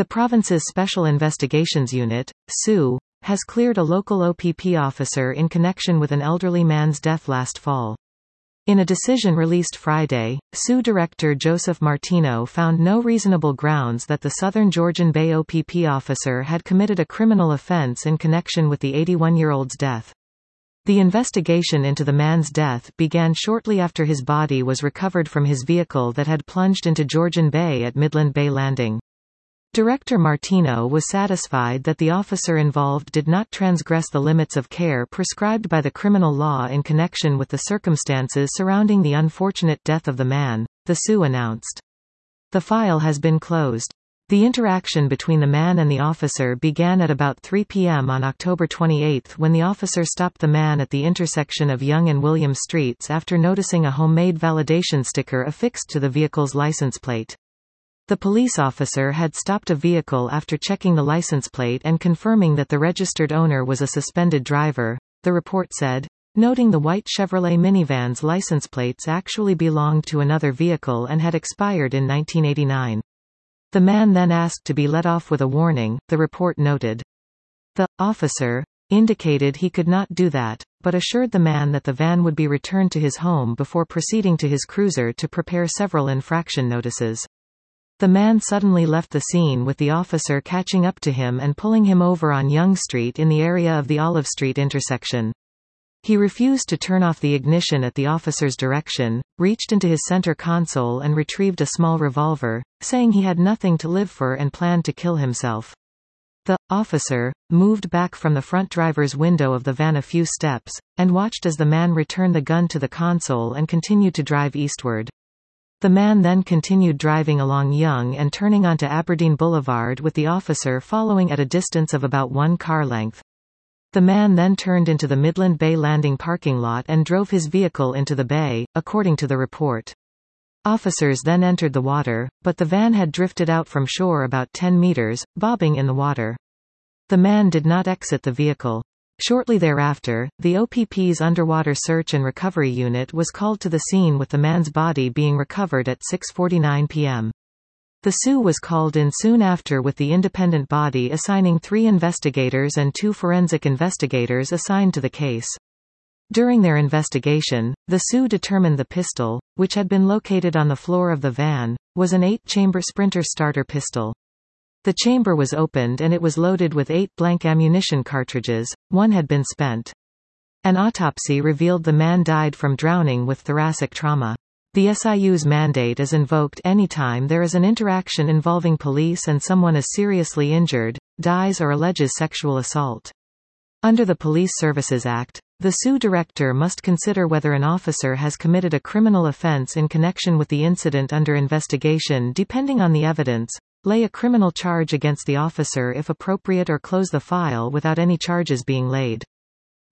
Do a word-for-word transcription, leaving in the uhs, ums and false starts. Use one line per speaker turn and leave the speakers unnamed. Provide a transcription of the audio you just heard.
The province's Special Investigations Unit, S U, has cleared a local O P P officer in connection with an elderly man's death last fall. In a decision released Friday, S U Director Joseph Martino found no reasonable grounds that the Southern Georgian Bay O P P officer had committed a criminal offense in connection with the eighty-one-year-old's death. The investigation into the man's death began shortly after his body was recovered from his vehicle that had plunged into Georgian Bay at Midland Bay Landing. Director Martino was satisfied that the officer involved did not transgress the limits of care prescribed by the criminal law in connection with the circumstances surrounding the unfortunate death of the man, the S U announced. The file has been closed. The interaction between the man and the officer began at about three p m on October twenty-eighth when the officer stopped the man at the intersection of Young and William Streets after noticing a homemade validation sticker affixed to the vehicle's license plate. The police officer had stopped a vehicle after checking the license plate and confirming that the registered owner was a suspended driver, the report said, noting the white Chevrolet minivan's license plates actually belonged to another vehicle and had expired in nineteen eighty-nine. The man then asked to be let off with a warning, the report noted. The officer indicated he could not do that, but assured the man that the van would be returned to his home before proceeding to his cruiser to prepare several infraction notices. The man suddenly left the scene with the officer catching up to him and pulling him over on Young Street in the area of the Olive Street intersection. He refused to turn off the ignition at the officer's direction, reached into his center console and retrieved a small revolver, saying he had nothing to live for and planned to kill himself. The officer moved back from the front driver's window of the van a few steps, and watched as the man returned the gun to the console and continued to drive eastward. The man then continued driving along Young and turning onto Aberdeen Boulevard with the officer following at a distance of about one car length. The man then turned into the Midland Bay Landing parking lot and drove his vehicle into the bay, according to the report. Officers then entered the water, but the van had drifted out from shore about ten meters, bobbing in the water. The man did not exit the vehicle. Shortly thereafter, the O P P's Underwater Search and Recovery Unit was called to the scene with the man's body being recovered at six forty-nine p m The S U was called in soon after with the independent body assigning three investigators and two forensic investigators assigned to the case. During their investigation, the S U determined the pistol, which had been located on the floor of the van, was an eight-chamber Sprinter starter pistol. The chamber was opened and it was loaded with eight blank ammunition cartridges, one had been spent. An autopsy revealed the man died from drowning with thoracic trauma. The S I U's mandate is invoked anytime there is an interaction involving police and someone is seriously injured, dies or alleges sexual assault. Under the Police Services Act, the S U director must consider whether an officer has committed a criminal offense in connection with the incident under investigation depending on the evidence, lay a criminal charge against the officer if appropriate or close the file without any charges being laid.